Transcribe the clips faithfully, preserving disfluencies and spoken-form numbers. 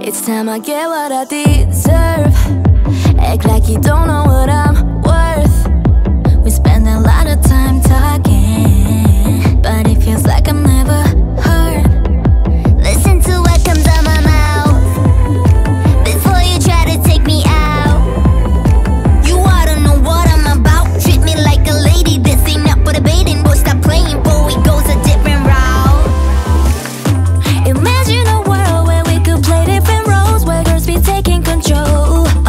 It's time I get what I deserve. Act like you don't know what I'm worth. We spend a lot of time talking, but it feels like I'm never heard. Listen to what comes out my mouth before you try to take me out. You ought to know what I'm about. Treat me like a lady, this ain't up for debating. Boy, stop playing, boy, it goes a different route. Imagine a world where we could play different roles, where girls be taking control.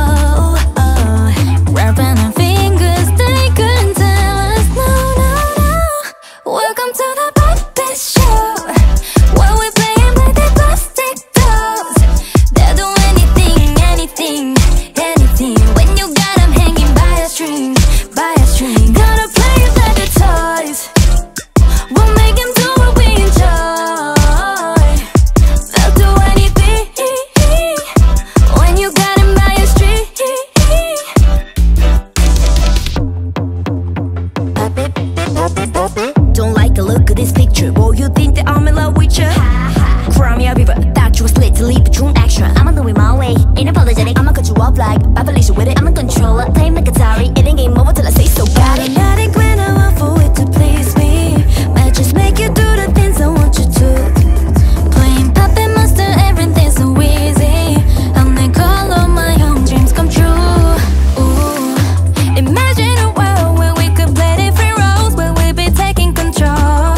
Don't like the look of this picture. Boy, you think that I'm in love with you? Cry me a river, thought you was lit to leave the room extra. I'ma do it my way, ain't apologetic. I'ma cut you off like Felicia with it. I'm a controller, play like Atari. It ain't game over till I say so. Got it. Automatic when I want for it to please me. Might just make you do the things I want you to. Playing Puppet Master, everything's so easy. I'll make all of my own dreams come true. Ooh, imagine a world where we could play different roles, where we be taking control.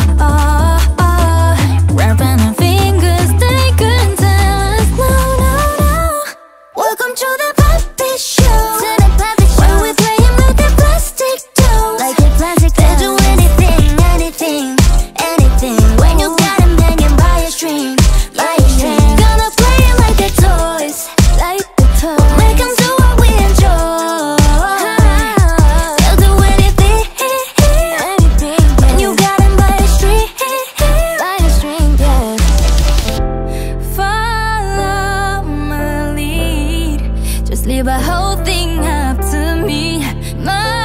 Wrapping our fingers, they couldn't tell us no, no, no. Welcome to the puppet show. To the puppet show, where we playing with the plastic dolls. Like the plastic dolls. They'll do anything, anything, anything. When you got them hanging by a string, by a string. Gonna play it like the toys, like the toys. Make them do what we enjoy. They'll do anything, anything. When you got them by a string, by a string, yeah. Follow my lead, just leave a whole thing up to me. My